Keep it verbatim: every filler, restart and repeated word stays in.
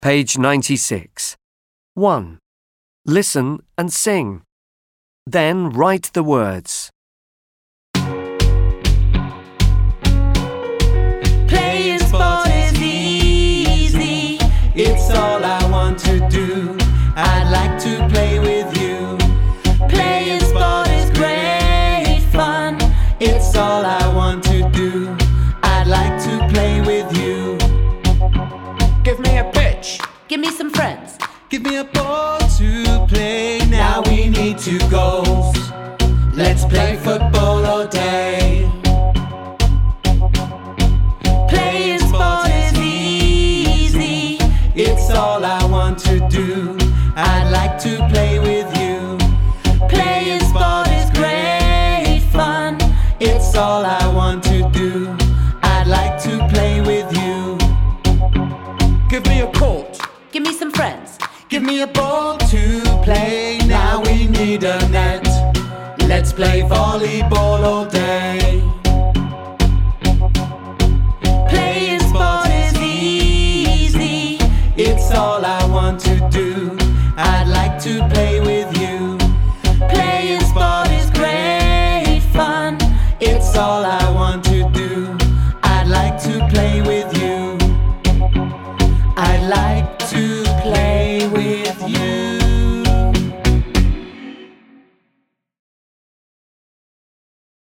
Page ninety-six. one. Listen and sing. Then write the words. Playing sport is easy. It's all I want to do. I'd like to play with you. Playing sport is great fun. It's all I want to do. I'd like to play with you. Give me a pitch. Give me some friends. Give me a ball to play. Now we need two goals. Let's play football all day. Playing sport is easy. It's all I want to do. I'd like to play with you. Playing sport is great fun. It's all I want to do. I'd like to play with you. Give me a court. Give me some friends. Give me a ball to play. Now we need a net. Let's play volleyball all day.